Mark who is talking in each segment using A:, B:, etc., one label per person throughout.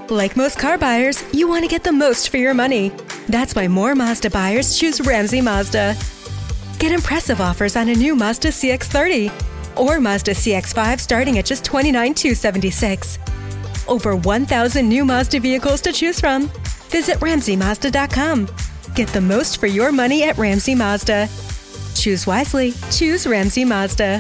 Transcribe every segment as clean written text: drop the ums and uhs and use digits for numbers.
A: Like most car buyers, you want to get the most for your money. That's why more Mazda buyers choose Ramsey Mazda. Get impressive offers on a new Mazda CX-30 or Mazda CX-5 starting at just $29,276. Over 1,000 new Mazda vehicles to choose from. Visit RamseyMazda.com. Get the most for your money at Ramsey Mazda. Choose wisely. Choose Ramsey Mazda.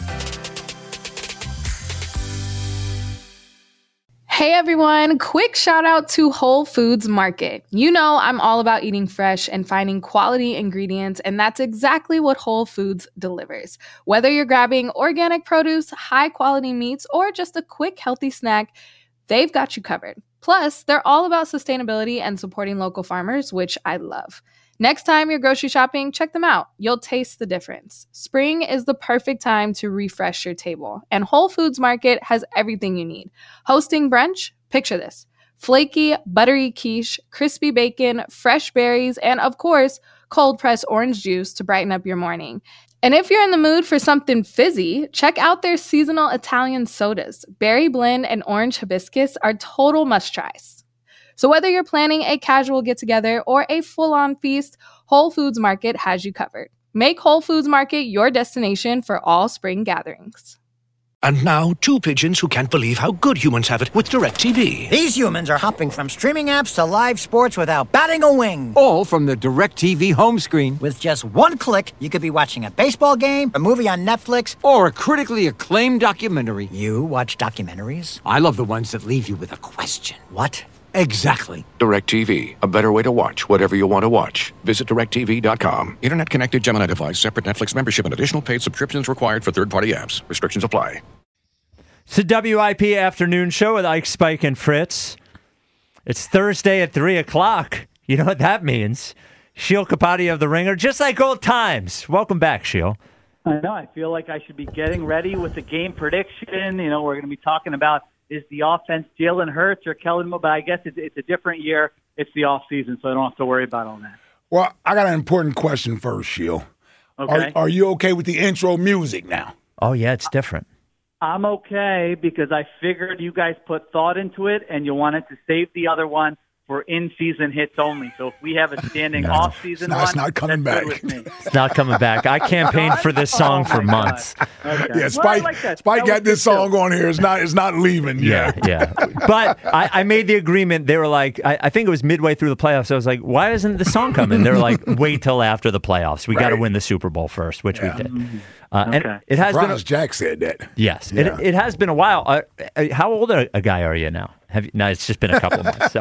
B: Hey everyone, quick shout out to Whole Foods Market. You know I'm all about eating fresh and finding quality ingredients, and that's exactly what Whole Foods delivers. Whether you're grabbing organic produce, high quality meats, or just a quick healthy snack, they've got you covered. Plus, they're all about sustainability and supporting local farmers, which I love. Next time you're grocery shopping, check them out. You'll taste the difference. Spring is the perfect time to refresh your table, and Whole Foods Market has everything you need. Hosting brunch? Picture this. Flaky, buttery quiche, crispy bacon, fresh berries, and of course, cold-pressed orange juice to brighten up your morning. And if you're in the mood for something fizzy, check out their seasonal Italian sodas. Berry blend and orange hibiscus are total must-tries. So whether you're planning a casual get-together or a full-on feast, Whole Foods Market has you covered. Make Whole Foods Market your destination for all spring gatherings.
C: And now, two pigeons who can't believe how good humans have it with DirecTV.
D: These humans are hopping from streaming apps to live sports without batting a wing.
E: All from the DirecTV home screen.
D: With just one click, you could be watching a baseball game, a movie on Netflix,
E: or a critically acclaimed documentary.
D: You watch documentaries?
E: I love the ones that leave you with a question.
D: What?
E: Exactly.
C: DirecTV. A better way to watch whatever you want to watch. Visit DirecTV.com. Internet connected Gemini device. Separate Netflix membership and additional paid subscriptions required for third-party apps. Restrictions apply.
F: It's the WIP afternoon show with Ike, Spike, and Fritz. It's Thursday at 3 o'clock. You know what that means. Sheil Kapadia of The Ringer, just like old times. Welcome back, Sheil.
G: I know. I feel like I should be getting ready with the game prediction. You know, we're going to be talking about is the offense Jalen Hurts or Kellen Moore, but I guess it's a different year. It's the off season, so I don't have to worry about all that.
H: Well, I got an important question first, Sheil.
G: Okay.
H: Are you okay with the intro music now?
F: Oh, yeah, it's different.
G: I'm okay because I figured you guys put thought into it and you wanted to save the other one for in-season hits only. So if we have a standing off-season one,
H: it's not coming back.
G: Good with me.
F: It's not coming back. I campaigned for this song for months.
G: Okay.
H: Yeah, Spike got this song on here. It's not leaving.
F: Yeah. But I made the agreement. They were like, I think it was midway through the playoffs. I was like, why isn't the song coming? They were like, wait till after the playoffs. We got to win the Super Bowl first, which we did. And it has been.
H: Jack said that.
F: Yes, it has been a while. How old a guy are you now? No, it's just been a couple of months.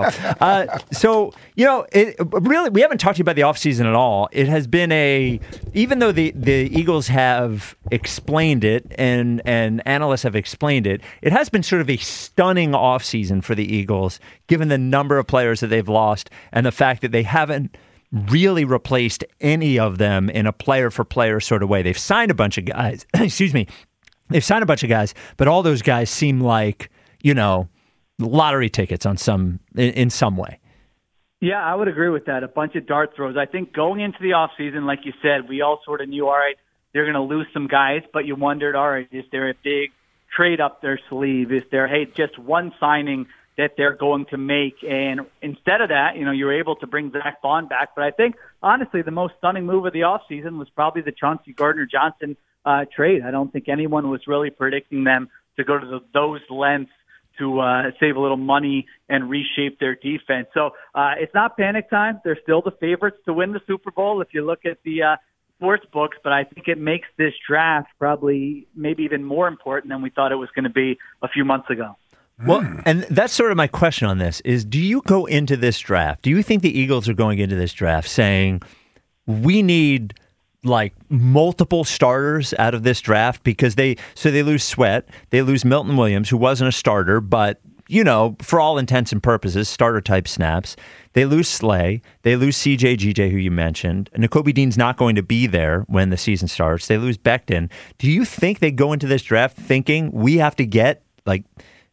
F: So you know, really, we haven't talked to you about the offseason at all. It has been even though the Eagles have explained it and analysts have explained it, it has been sort of a stunning offseason for the Eagles, given the number of players that they've lost and the fact that they haven't really replaced any of them in a player-for-player sort of way. They've signed a bunch of guys. Excuse me. They've signed a bunch of guys, but all those guys seem like, you know, lottery tickets in some way.
G: Yeah, I would agree with that. A bunch of dart throws. I think going into the offseason, like you said, we all sort of knew, all right, they're going to lose some guys, but you wondered, all right, is there a big trade up their sleeve? Is there, hey, just one signing that they're going to make? And instead of that, you know, you were able to bring Zach Bond back. But I think, honestly, the most stunning move of the offseason was probably the Chauncey Gardner-Johnson trade. I don't think anyone was really predicting them to go to those lengths to save a little money and reshape their defense. So it's not panic time. They're still the favorites to win the Super Bowl if you look at the sports books, but I think it makes this draft probably maybe even more important than we thought it was going to be a few months ago.
F: Well, and that's sort of my question on this is, do you go into this draft? Do you think the Eagles are going into this draft saying we need like multiple starters out of this draft because they lose Sweat, they lose Milton Williams, who wasn't a starter, but you know, for all intents and purposes, starter type snaps. They lose Slay, they lose CJ GJ, who you mentioned. Nakobe Dean's not going to be there when the season starts. They lose Becton. Do you think they go into this draft thinking we have to get like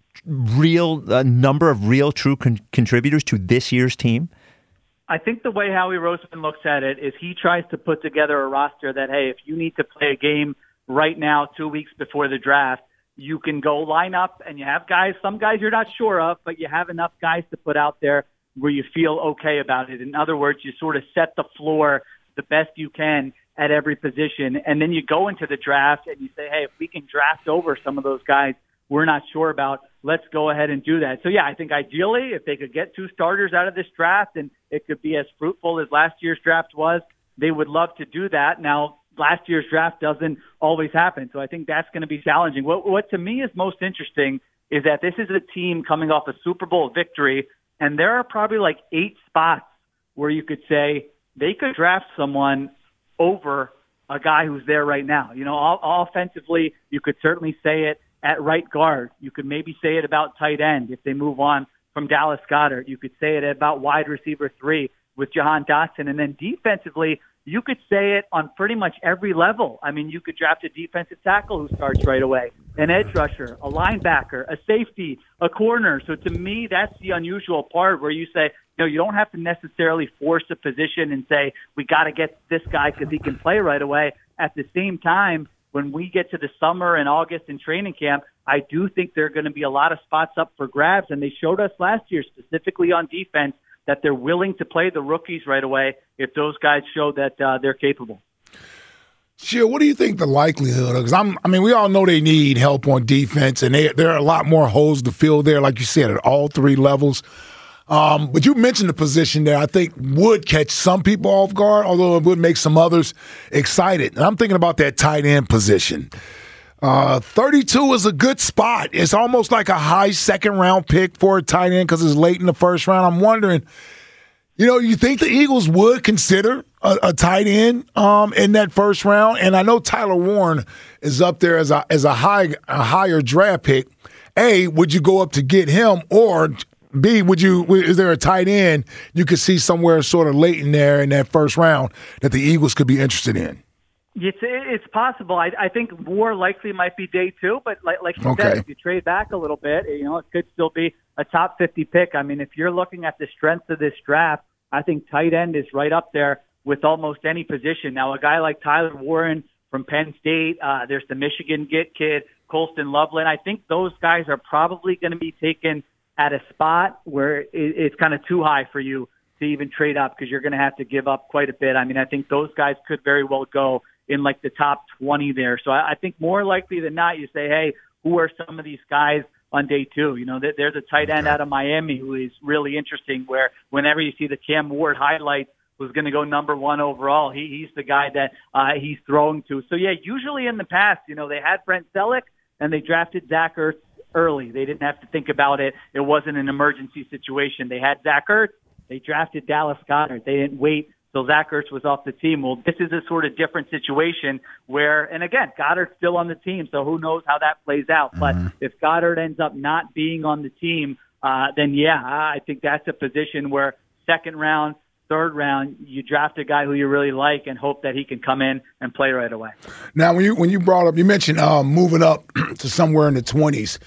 F: a number of real true contributors to this year's team?
G: I think the way Howie Roseman looks at it is he tries to put together a roster that, hey, if you need to play a game right now, 2 weeks before the draft, you can go line up and you have guys, some guys you're not sure of, but you have enough guys to put out there where you feel okay about it. In other words, you sort of set the floor the best you can at every position. And then you go into the draft and you say, hey, if we can draft over some of those guys we're not sure about, let's go ahead and do that. So, yeah, I think ideally if they could get 2 starters out of this draft and it could be as fruitful as last year's draft was, they would love to do that. Now, last year's draft doesn't always happen, so I think that's going to be challenging. What to me is most interesting is that this is a team coming off a Super Bowl victory, and there are probably like 8 spots where you could say they could draft someone over a guy who's there right now. You know, offensively, you could certainly say it at right guard. You could maybe say it about tight end if they move on from Dallas Goedert. You could say it about wide receiver 3 with Jahan Dotson. And then defensively, you could say it on pretty much every level. I mean, you could draft a defensive tackle who starts right away, an edge rusher, a linebacker, a safety, a corner. So to me, that's the unusual part where you say, you know, you don't have to necessarily force a position and say, we got to get this guy because he can play right away. At the same time, when we get to the summer and August in training camp, I do think there are going to be a lot of spots up for grabs. And they showed us last year, specifically on defense, that they're willing to play the rookies right away if those guys show that they're capable.
H: Sure, what do you think the likelihood of? Because we all know they need help on defense, and there are a lot more holes to fill there, like you said, at all 3 levels. But you mentioned the position there I think would catch some people off guard, although it would make some others excited. And I'm thinking about that tight end position. 32 is a good spot. It's almost like a high second-round pick for a tight end because it's late in the first round. I'm wondering, you think the Eagles would consider a tight end in that first round? And I know Tyler Warren is up there as a higher draft pick. A, would you go up to get him, or B, is there a tight end you could see somewhere sort of late in there in that first round that the Eagles could be interested in?
G: It's possible. I think more likely might be day 2, but like you said, if you trade back a little bit, it could still be a top 50 pick. I mean, if you're looking at the strength of this draft, I think tight end is right up there with almost any position. Now, a guy like Tyler Warren from Penn State, there's the Michigan kid, Colston Loveland. I think those guys are probably going to be taken at a spot where it's kind of too high for you to even trade up because you're going to have to give up quite a bit. I mean, I think those guys could very well go in like the top 20 there. So I think more likely than not, you say, hey, who are some of these guys on day 2? There's a tight end out of Miami who is really interesting, where whenever you see the Cam Ward highlights, who's going to go number 1 overall, he's the guy that he's throwing to. So, yeah, usually in the past, they had Brent Selleck and they drafted Zach Ertz early. They didn't have to think about it. It wasn't an emergency situation. They had Zach Ertz. They drafted Dallas Goedert. They didn't wait till Zach Ertz was off the team. Well, this is a sort of different situation where, and again, Goddard's still on the team, so who knows how that plays out. But if Goddard ends up not being on the team, then, yeah, I think that's a position where second round, third round, you draft a guy who you really like and hope that he can come in and play right away.
H: Now, when you brought up, you mentioned moving up to somewhere in the 20s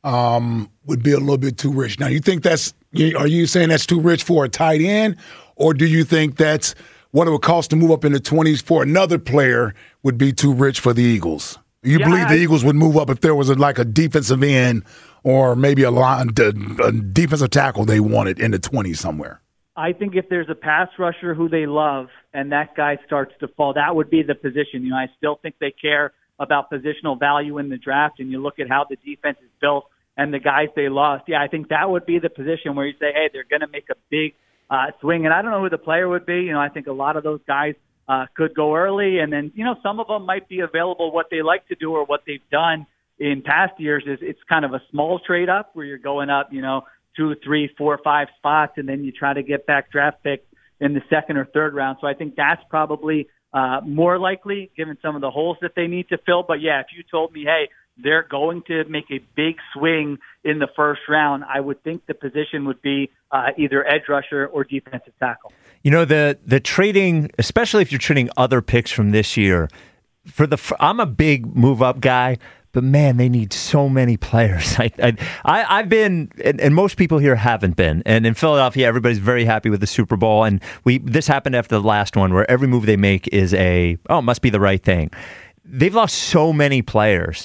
H: would be a little bit too rich. Now, you think are you saying that's too rich for a tight end, or do you think that's what it would cost to move up in the 20s for another player would be too rich for the Eagles? You believe the Eagles would move up if there was a defensive end or maybe a defensive tackle they wanted in the 20s somewhere?
G: I think if there's a pass rusher who they love and that guy starts to fall, that would be the position. I still think they care about positional value in the draft, and you look at how the defense is built and the guys they lost. Yeah, I think that would be the position where you say, hey, they're going to make a big swing. And I don't know who the player would be. I think a lot of those guys could go early, and then, some of them might be available. What they like to do or what they've done in past years is it's kind of a small trade up where you're going up, 2, 3, 4, 5 spots, and then you try to get back draft picks in the second or third round. So I think that's probably more likely given some of the holes that they need to fill. But, yeah, if you told me, hey, they're going to make a big swing in the first round, I would think the position would be either edge rusher or defensive tackle.
F: The trading, especially if you're trading other picks from this year, I'm a big move-up guy. But, man, they need so many players. I've been, and most people here haven't been. And in Philadelphia, everybody's very happy with the Super Bowl. And this happened after the last one, where every move they make is it must be the right thing. They've lost so many players.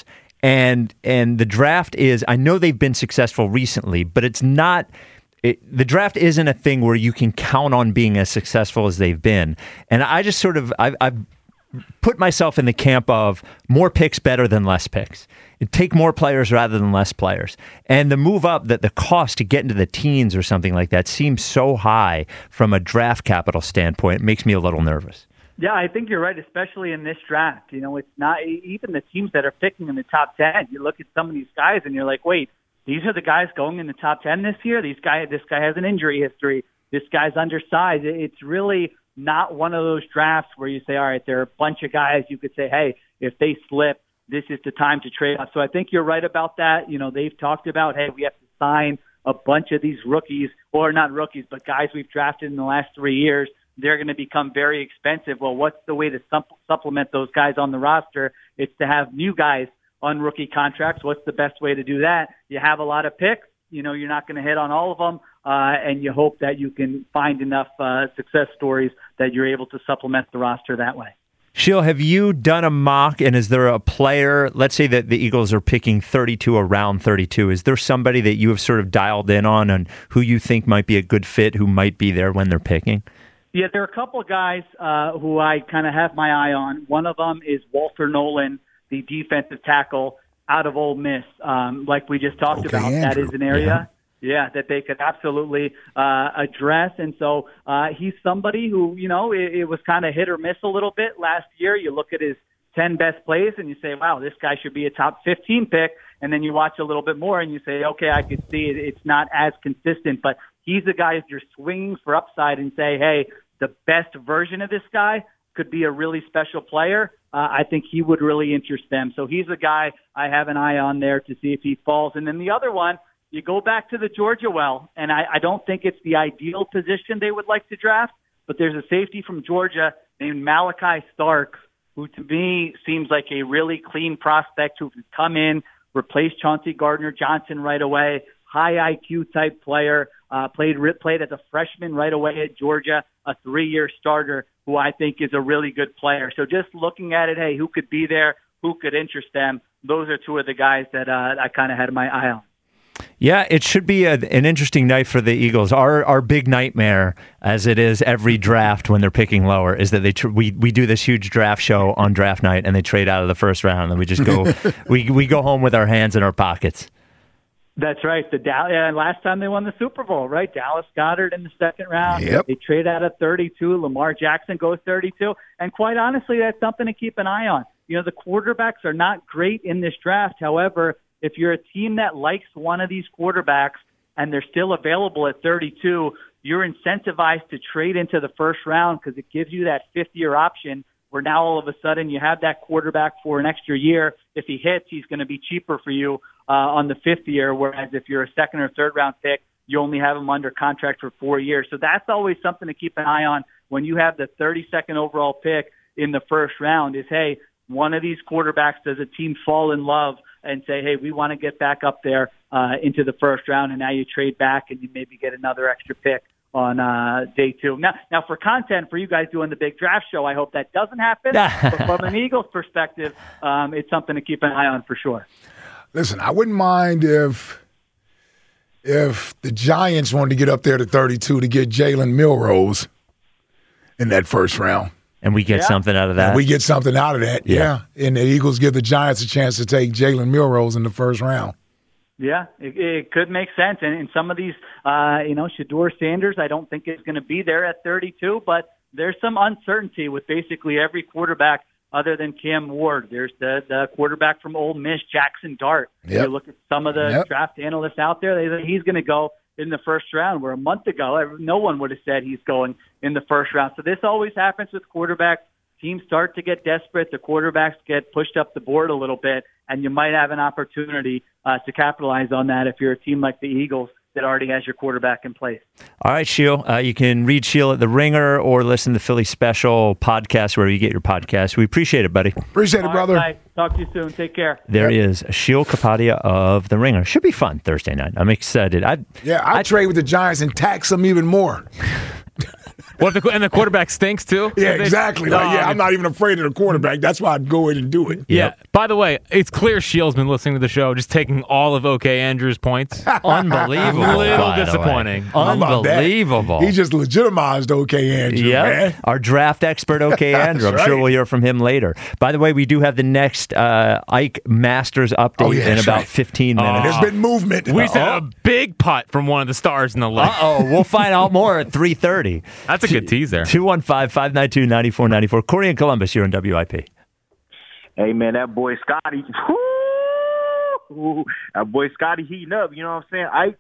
F: And the draft is, I know they've been successful recently, but it's not, the draft isn't a thing where you can count on being as successful as they've been. And I just sort of, I've put myself in the camp of more picks better than less picks. Take more players rather than less players. And the move up, that the cost to get into the teens or something like that seems so high from a draft capital standpoint, it makes me a little nervous.
G: Yeah, I think you're right, especially in this draft. You know, it's not even the teams that are picking in the top 10. You look at some of these guys and you're like, wait, these are the guys going in the top 10 this year? This guy has an injury history. This guy's undersized. It's really not one of those drafts where you say, all right, there are a bunch of guys you could say, hey, if they slip, this is the time to trade up. So I think you're right about that. You know, they've talked about, hey, we have to sign a bunch of these rookies, or not rookies, but guys we've drafted in the last 3 years. They're going to become very expensive. Well, what's the way to supplement those guys on the roster? It's to have new guys on rookie contracts. What's the best way to do that? You have a lot of picks. You know, you're not going to hit on all of them, and you hope that you can find enough success stories that you're able to supplement the roster that way.
F: Sheil, have you done a mock, and is there a player, let's say that the Eagles are picking 32 around 32, is there somebody that you have sort of dialed in on who you think might be a good fit, who might be there when they're picking?
G: Yeah, there are a couple of guys who I kind of have my eye on. One of them is Walter Nolan, the defensive tackle out of Ole Miss. Like we just talked about,
H: Andrew.
G: that is an area that they could absolutely address. And so he's somebody who, you know, it was kind of hit or miss a little bit last year. You look at his 10 best plays and you say, wow, this guy should be a top 15 pick. And then you watch a little bit more and you say, okay, I could see it. It's not as consistent, but he's a guy you're swinging for upside and say, hey, the best version of this guy could be a really special player. I think he would really interest them. So he's a guy I have an eye on there to see if he falls. And then the other one, you go back to the Georgia well, and I don't think it's the ideal position they would like to draft, but there's a safety from Georgia named Malachi Starks, who to me seems like a really clean prospect who can come in, replace Chauncey Gardner-Johnson right away, high IQ type player, played as a freshman right away at Georgia, a 3-year starter who I think is a really good player. So just looking at it, hey, who could be there, who could interest them, those are two of the guys that I kind of had my eye on.
F: Yeah, it should be an interesting night for the Eagles. Our big nightmare, as it is every draft when they're picking lower, is that we do this huge draft show on draft night and they trade out of the first round and we just go we go home with our hands in our pockets.
G: That's right. Last time they won the Super Bowl, right? Dallas Goedert in the second round.
H: Yep.
G: They trade out of 32. Lamar Jackson goes 32. And quite honestly, that's something to keep an eye on. You know, the quarterbacks are not great in this draft. However, if you're a team that likes one of these quarterbacks and they're still available at 32, you're incentivized to trade into the first round because it gives you that fifth-year option where now all of a sudden you have that quarterback for an extra year. If he hits, he's going to be cheaper for you on the fifth year, whereas if you're a second or third round pick, you only have him under contract for 4 years. So that's always something to keep an eye on when you have the 32nd overall pick in the first round is, hey, one of these quarterbacks, does a team fall in love and say, hey, we want to get back up there into the first round, and now you trade back and you maybe get another extra pick on day two. Now, for content, for you guys doing the big draft show, I hope that doesn't happen. But from an Eagles perspective, it's something to keep an eye on for sure.
H: Listen, I wouldn't mind if the Giants wanted to get up there to 32 to get Jalen Milrose in that first round.
F: And we get something out of that.
H: And we get something out of that, yeah. And the Eagles give the Giants a chance to take Jalen Milrose in the first round.
G: Yeah, it could make sense. And in some of these, Shedeur Sanders, I don't think is going to be there at 32, but there's some uncertainty with basically every quarterback other than Cam Ward. There's the quarterback from Ole Miss, Jackson Dart.
H: Yep.
G: You look at some of the draft analysts out there, they say he's going to go in the first round, where a month ago, no one would have said he's going in the first round. So this always happens with quarterbacks. Teams start to get desperate. The quarterbacks get pushed up the board a little bit, and you might have an opportunity to capitalize on that if you're a team like the Eagles that already has your quarterback in place.
F: All right, Sheil. You can read Sheil at The Ringer or listen to the Philly Special podcast wherever you get your podcast. We appreciate it, buddy.
H: Appreciate it, brother.
G: Right, talk to you soon. Take care.
F: There he is, Sheil Kapadia of The Ringer. Should be fun Thursday night. I'm excited.
H: I'd trade with the Giants and tax them even more.
I: And the quarterback stinks too?
H: Yeah, exactly. I'm not even afraid of the quarterback. That's why I'd go in and do it.
I: Yeah. Yep. By the way, it's clear Shields been listening to the show, just taking all of OK Andrews' points.
F: Unbelievable.
I: A little disappointing.
F: Unbelievable.
H: He just legitimized OK Andrews, man.
F: Our draft expert, OK Andrews. I'm sure we'll hear from him later. By the way, we do have the next Ike Masters update in about 15 minutes.
H: There's been movement.
I: We saw a big putt from one of the stars in the league.
F: We'll find out more at 3:30.
I: That's a good tease there.
F: 215-592-9494. Corey in Columbus, you're in WIP.
J: Hey, man, that boy Scotty. That boy Scotty heating up, you know what I'm saying?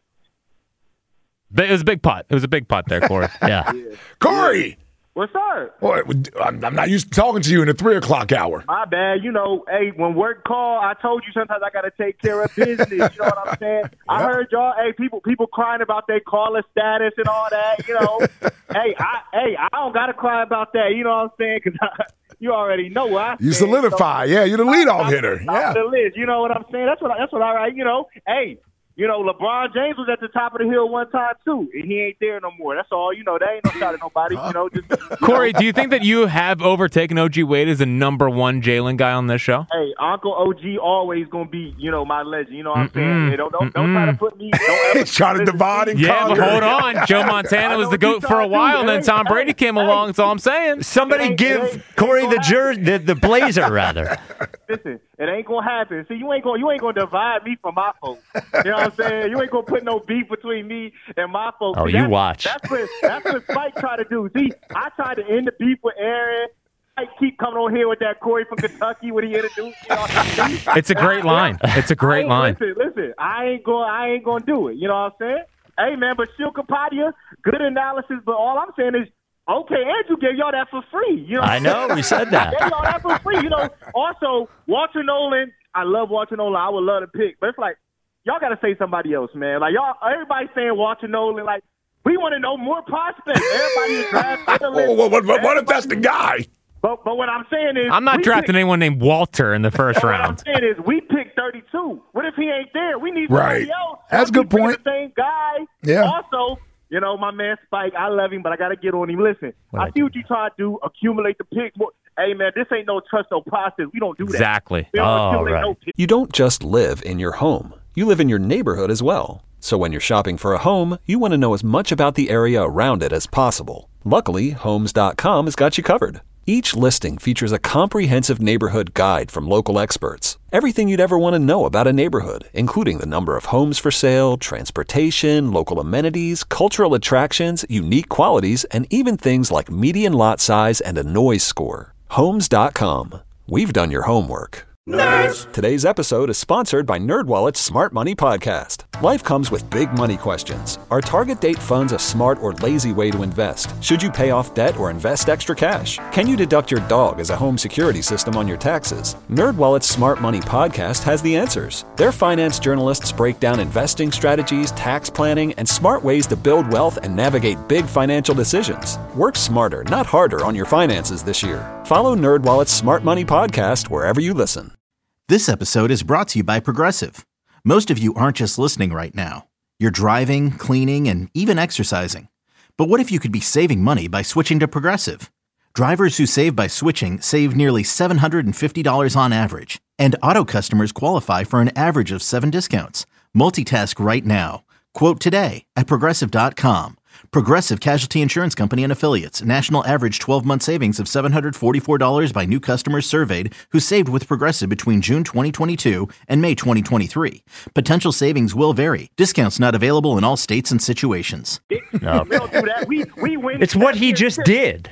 I: It was a big putt. It was a big putt there, Corey.
F: Yeah.
H: Corey!
J: What's up?
H: Boy, I'm not used to talking to you in the 3 o'clock hour.
J: My bad. Hey, when work call, I told you sometimes I got to take care of business. You know what I'm saying? I heard y'all, people crying about their caller status and all that, Hey, I don't got to cry about that, you know what I'm saying? Because you already know what I
H: You solidify. You're the leadoff hitter.
J: Yeah. The list, you know what I'm saying? That's what I write, Hey, LeBron James was at the top of the hill one time, too, and he ain't there no more. That's all. There ain't no shot at nobody.
I: Corey, do you think that you have overtaken O.G. Wade as the number one Jalen guy on this show?
J: Hey, Uncle O.G. always going to be, my legend. You know what I'm saying? Hey, don't try to put me.
H: Try to divide and conquer.
I: But hold on. Joe Montana was the GOAT for a while, and then Tom Brady came along. That's all I'm saying.
F: Somebody give Corey the blazer, rather.
J: Listen, it ain't gonna happen. See, you ain't gonna divide me from my folks. You know what I'm saying? You ain't gonna put no beef between me and my folks.
F: Oh, you watch.
J: That's what Spike tried to do. See, I tried to end the beef with Aaron. I keep coming on here with that Corey from Kentucky when he introduced.
I: It's a great line. It's a great line.
J: Listen. I ain't gonna do it. You know what I'm saying? Hey man, but Shil Kapadia, good analysis. But all I'm saying is, okay, Andrew gave y'all that for free.
F: I know, we said that.
J: Gave y'all that for free. Also, Walter Nolan, I love Walter Nolan. I would love to pick. But it's like, y'all got to say somebody else, man. Like, everybody saying Walter Nolan. Like, we want to know more prospects. Everybody is drafting.
H: What if that's the guy?
J: But what I'm saying is,
I: I'm not drafting anyone named Walter in the first round.
J: What I'm saying is, we picked 32. What if he ain't there? We need somebody else.
H: That's a good point.
J: The same guy.
H: Yeah.
J: Also, my man Spike, I love him, but I got to get on him. Listen, I see what you try to do, accumulate the picks. Hey, man, this ain't no trust no process. We don't do that.
I: Exactly.
K: You don't just live in your home. You live in your neighborhood as well. So when you're shopping for a home, you want to know as much about the area around it as possible. Luckily, Homes.com has got you covered. Each listing features a comprehensive neighborhood guide from local experts. Everything you'd ever want to know about a neighborhood, including the number of homes for sale, transportation, local amenities, cultural attractions, unique qualities, and even things like median lot size and a noise score. Homes.com. We've done your homework. Nerds! Today's episode is sponsored by NerdWallet's Smart Money Podcast. Life comes with big money questions. Are target date funds a smart or lazy way to invest? Should you pay off debt or invest extra cash? Can you deduct your dog as a home security system on your taxes? NerdWallet's Smart Money Podcast has the answers. Their finance journalists break down investing strategies, tax planning, and smart ways to build wealth and navigate big financial decisions. Work smarter, not harder on your finances this year. Follow NerdWallet's Smart Money Podcast wherever you listen.
L: This episode is brought to you by Progressive. Most of you aren't just listening right now. You're driving, cleaning, and even exercising. But what if you could be saving money by switching to Progressive? Drivers who save by switching save nearly $750 on average. And auto customers qualify for an average of 7 discounts. Multitask right now. Quote today at Progressive.com. Progressive Casualty Insurance Company and Affiliates. National average 12-month savings of $744 by new customers surveyed who saved with Progressive between June 2022 and May 2023. Potential savings will vary. Discounts not available in all states and situations.
F: No.
J: We don't do that. We win.
F: It's what he just did.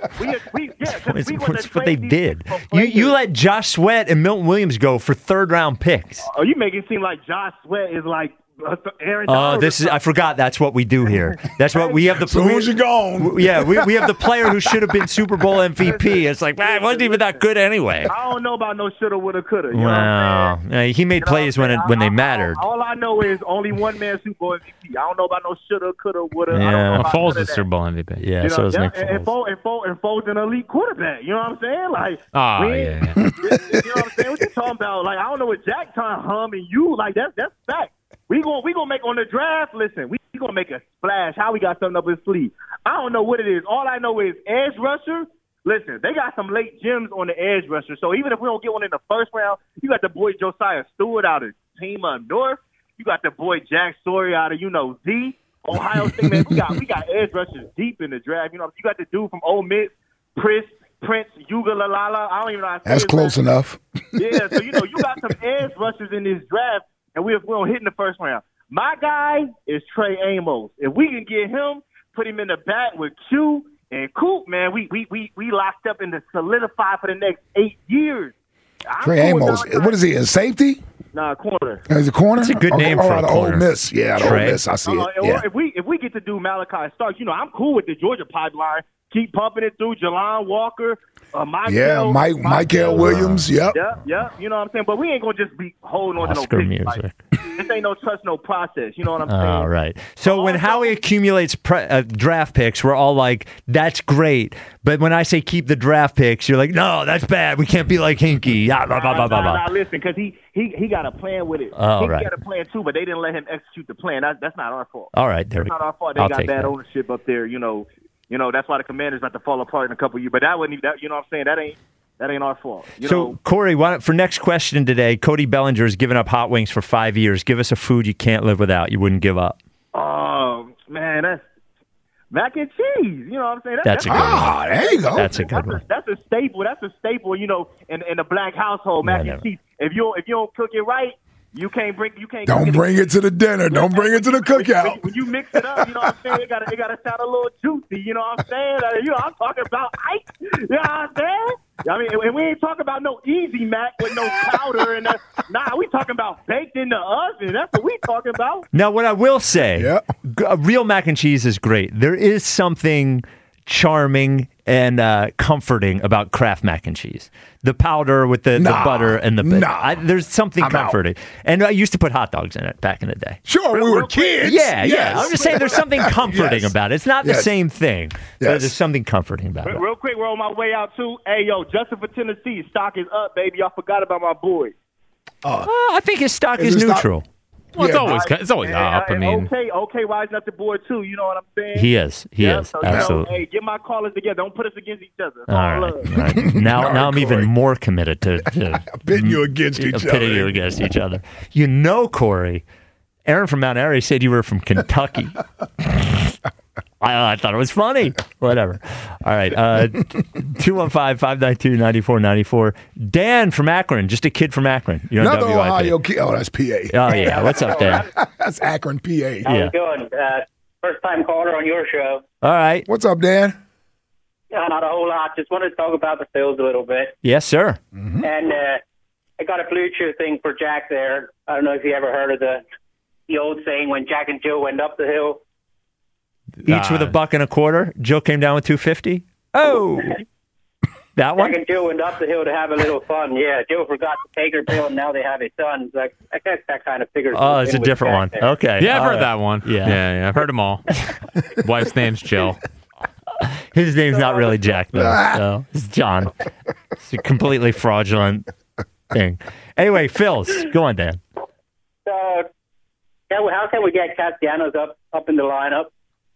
F: It's what they did. You let Josh Sweat and Milton Williams go for third-round picks.
J: Oh, you make it seem like Josh Sweat is like Aaron
F: Donald. I forgot that's what we do here. That's what we have the
H: who's you gone?
F: Yeah, we have the player who should have been Super Bowl MVP. It's like, it wasn't even that good anyway.
J: I don't know about no shoulda, woulda, coulda. You know
F: what I'm he made plays when they mattered.
J: All I know is only one man Super Bowl MVP. I don't know about no shoulda, coulda, woulda.
I: Yeah, Foles is Super Bowl MVP.
F: Yeah, so is Nick
J: Foles. And Foles an elite quarterback. You know what I'm saying? Like,
I: yeah.
J: You know what I'm saying? What you talking about? Like, I don't know what Jack trying to hum and you like. That's fact. We gonna make on the draft. Listen, we going to make a splash. How we got something up his sleeve? I don't know what it is. All I know is edge rusher. Listen, they got some late gems on the edge rusher. So even if we don't get one in the first round, you got the boy Josiah Stewart out of Team Up North. You got the boy Jack Sawyer out of, Z. Ohio State, man. We got edge rushers deep in the draft. You got the dude from Ole Miss, Prince Ugalala. I don't even know how to say
H: That's close enough.
J: Yeah, so, you got some edge rushers in this draft, and we don't hit in the first round. My guy is Trey Amos. If we can get him, put him in the back with Q and Coop, man, we locked up and solidify for the next 8 years.
H: Trey Amos, what is he, in safety?
J: Nah, corner.
H: Is it corner?
F: It's a good name for a corner.
H: Ole Miss. Yeah, Ole Miss. I see it. Yeah.
J: If we get to do Malachi Starks, I'm cool with the Georgia pipeline. Keep pumping it through Jalon Walker, Michael
H: Williams. Yep.
J: Yeah. You know what I'm saying? But we ain't going to just be holding on
F: Oscar
J: to no picks.
F: music.
J: This ain't no trust, no process. You know what I'm saying?
F: All right. So when Howie accumulates draft picks, we're all like, that's great. But when I say keep the draft picks, you're like, no, that's bad. We can't be like Hinkie.
J: Nah, listen, because he got a plan with it.
F: Oh,
J: he got a plan too, but they didn't let him execute the plan. That's not our fault.
F: All right.
J: That's not our fault. They got bad ownership up there, that's why the Commanders about to fall apart in a couple of years. But that wouldn't, you know what I'm saying? That ain't our fault.
F: Corey, for next question today, Cody Bellinger has given up hot wings for 5 years. Give us a food you can't live without. You wouldn't give up.
J: Oh, man, that's mac and cheese. You know what I'm saying?
F: That's a good one.
H: There you go.
F: That's a good one.
J: That's a staple. That's a staple, in the black household, mac and cheese. If you don't cook it right, you can't
H: Don't bring it to the dinner. Don't bring it to the cookout.
J: When you mix it up, you know what I'm saying? It gotta sound a little juicy. You know what I'm saying? I'm talking about ice. You know what I'm saying? I mean, and we ain't talking about no easy mac with no powder and we talking about baked in the oven. That's what we talking about.
F: Now, what I will say, real mac and cheese is great. There is something charming and comforting about Kraft mac and cheese. The powder with the butter and there's something comforting. And I used to put hot dogs in it back in the day.
H: Sure, we were kids.
F: Yeah. I'm just saying there's something comforting about it. It's not the same thing. But there's something comforting about it.
J: Real quick, we're on my way out too. Hey, yo, Justin for Tennessee. Stock is up, baby. I forgot about my boy.
F: I think his stock is neutral.
I: Well, it's always up. I mean,
J: okay, rising up the board too. You know what I'm saying?
F: He is.
J: So,
F: Absolutely.
J: Hey, get my callers together. Don't put us against each other.
F: All right. Now I'm even more committed to
H: pitting you against each other.
F: Corey, Aaron from Mount Airy said you were from Kentucky. I thought it was funny. Whatever. All right. 215-592-9494. Dan from Akron, just a kid from Akron. You're on
H: Another
F: WIP.
H: Ohio kid. Oh, that's PA.
F: Oh, yeah. What's up, Dan?
H: That's Akron, PA.
M: How you doing? First time caller on your show.
F: All right.
H: What's up, Dan?
M: Yeah, not a whole lot. Just wanted to talk about the Phils a little bit.
F: Yes, sir.
M: Mm-hmm. And I got a Blue Chew thing for Jack there. I don't know if you ever heard of the old saying, when Jack and Joe went up the hill.
F: Each with $1.25. Joe came down with $2.50. Oh, that one.
M: Jack and Joe went up the hill to have a little fun. Yeah, Joe forgot to take her bill, and now they have a son. Like, I guess that kind of figures.
F: Oh, it's a different one.
M: There.
F: Okay.
I: Yeah, I've heard that one.
F: Yeah,
I: I've heard them all. Wife's name's Jill.
F: His name's not really Jack, though. So it's John. It's a completely fraudulent thing. Anyway, Phils, go on, Dan.
M: So, how can we get Castellanos up in the lineup?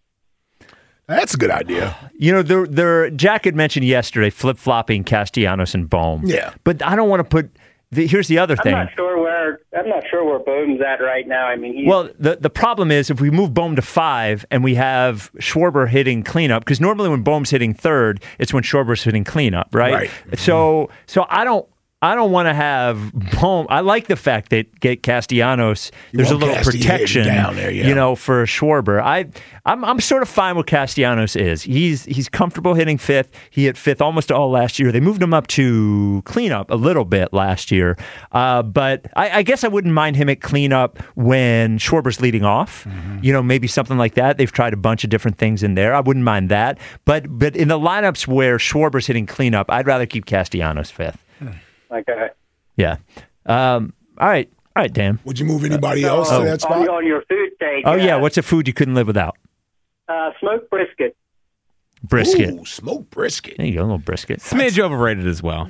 H: That's a good idea.
F: Jack had mentioned yesterday flip-flopping Castellanos and Bohm.
H: Yeah.
F: But I don't want to put here's the other thing.
M: I'm not sure where Bohm's at right now. I mean,
F: the problem is if we move Bohm to 5 and we have Schwarber hitting cleanup, because normally when Bohm's hitting third, it's when Schwarber's hitting cleanup, right? So I don't want to have Bohm. I like the fact that get Castellanos. There's a little protection
H: down there,
F: for Schwarber. I'm sort of fine with Castellanos is. He's comfortable hitting fifth. He hit fifth almost all last year. They moved him up to cleanup a little bit last year, but I guess I wouldn't mind him at cleanup when Schwarber's leading off. Mm-hmm. Maybe something like that. They've tried a bunch of different things in there. I wouldn't mind that. But in the lineups where Schwarber's hitting cleanup, I'd rather keep Castellanos fifth.
M: Okay.
F: Yeah. All right, Dan.
H: Would you move anybody else to that spot?
M: On your food take.
F: Oh, yeah. What's a food you couldn't live without?
M: Smoked brisket.
F: Brisket.
H: Ooh, smoked brisket.
F: There you go, a little brisket.
I: Smidge overrated as well.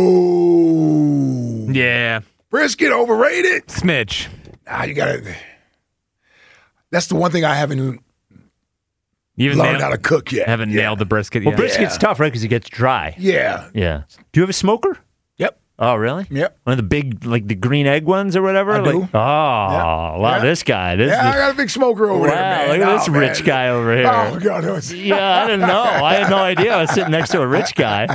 H: No.
I: Yeah.
H: Brisket overrated?
I: Smidge.
H: You gotta. That's the one thing I haven't learned how to cook yet.
I: Haven't nailed the brisket yet.
F: Well, brisket's tough, right? Because it gets dry.
H: Yeah.
F: Yeah. Do you have a smoker?
H: Yep.
F: Oh, really?
H: Yep.
F: One of the big, like the green egg ones or whatever?
H: I do.
F: Wow, this guy.
H: I got a big smoker over there, man.
F: Look at this rich guy over here.
H: Oh, God.
F: Yeah, I didn't know. I had no idea I was sitting next to a rich guy.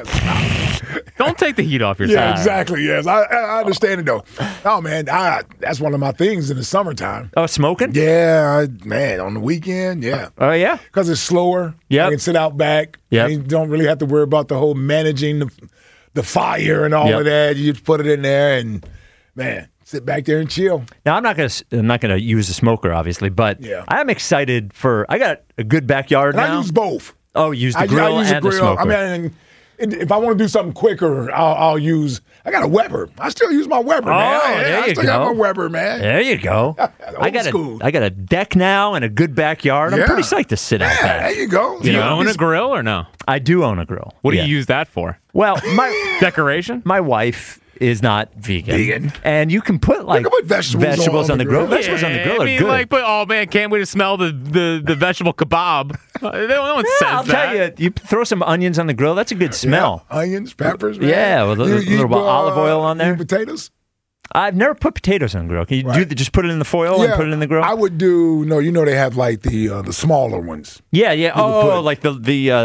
I: Don't take the heat off yourself.
H: Yeah, exactly. Yes, I understand it though. Oh man, that's one of my things in the summertime.
F: Oh, smoking?
H: Yeah, man. On the weekend, yeah.
F: Oh yeah,
H: because it's slower.
F: Yeah,
H: I can sit out back.
F: Yeah,
H: you don't really have to worry about the whole managing the fire and all of that. You just put it in there and man, sit back there and chill.
F: Now I'm not gonna use a smoker, obviously, but I am excited I got a good backyard
H: and
F: now.
H: I use both.
F: Oh, use the grill and the smoker.
H: I mean. If I want to do something quicker, I'll use. I got a Weber. I still use my Weber, man. I still got my Weber, man.
F: There you go. I got a deck now and a good backyard. I'm pretty psyched to sit out back.
H: There you go.
I: Do you own a grill or no?
F: I do own a grill.
I: What do you use that for?
F: Well, my
I: decoration.
F: My wife is not vegan. And you can put vegetables on the grill. Vegetables on the grill are good.
I: Oh man, can't wait to smell the vegetable kebab. No one says
F: I'll tell you throw some onions on the grill. That's a good smell.
H: Yeah, onions, peppers, man.
F: Yeah, with a little olive oil on there.
H: Potatoes.
F: I've never put potatoes on the grill. Can you just put it in the foil and put it in the grill?
H: I would do. No, they have like the smaller ones.
F: Yeah. Like the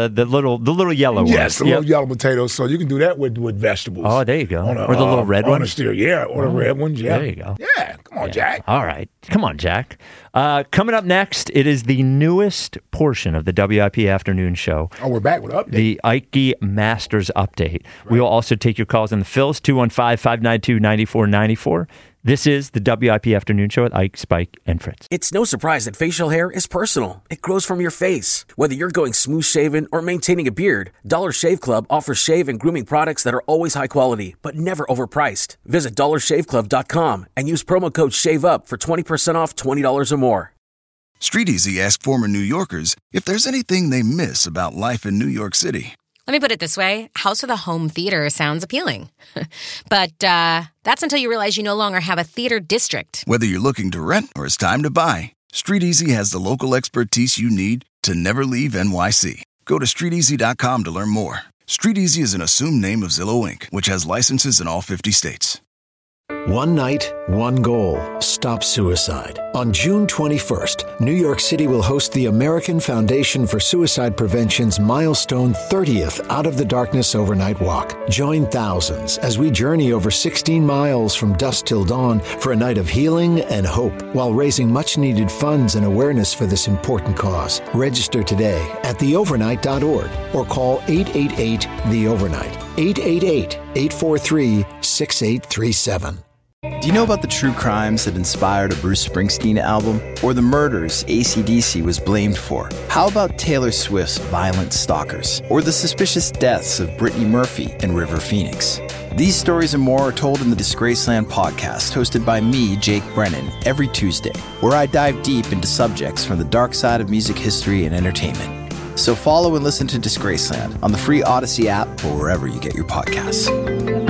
F: little yellow ones.
H: Yes, the little yellow potatoes. So you can do that with vegetables.
F: Oh, there you go. Or the little red ones.
H: Or the red ones. Yeah.
F: There you go.
H: Yeah. Come on, Jack.
F: All right. Come on, Jack. Coming up next, it is the newest portion of the WIP Afternoon Show.
H: Oh, we're back with an update.
F: The Ike Masters update. Right. We will also take your calls on the Phils, 215-592-9494. This is the WIP Afternoon Show with Ike, Spike, and Fritz.
N: It's no surprise that facial hair is personal. It grows from your face. Whether you're going smooth shaven or maintaining a beard, Dollar Shave Club offers shave and grooming products that are always high quality, but never overpriced. Visit dollarshaveclub.com and use promo code SHAVEUP for 20% off $20 or more.
O: StreetEasy asked former New Yorkers if there's anything they miss about life in New York City.
P: Let me put it this way. House with a home theater sounds appealing. But that's until you realize you no longer have a theater district.
O: Whether you're looking to rent or it's time to buy, StreetEasy has the local expertise you need to never leave NYC. Go to StreetEasy.com to learn more. StreetEasy is an assumed name of Zillow Inc., which has licenses in all 50 states.
Q: One night, one goal, stop suicide. On June 21st, New York City will host the American Foundation for Suicide Prevention's milestone 30th Out of the Darkness Overnight Walk. Join thousands as we journey over 16 miles from dusk till dawn for a night of healing and hope, while raising much-needed funds and awareness for this important cause. Register today at theovernight.org or call 888-THE-OVERNIGHT, 888-843-6837.
R: Do you know about the true crimes that inspired a Bruce Springsteen album? Or the murders AC/DC was blamed for? How about Taylor Swift's Violent Stalkers? Or the suspicious deaths of Brittany Murphy and River Phoenix? These stories and more are told in the Disgraceland podcast, hosted by me, Jake Brennan, every Tuesday, where I dive deep into subjects from the dark side of music history and entertainment. So follow and listen to Disgraceland on the free Odyssey app or wherever you get your podcasts.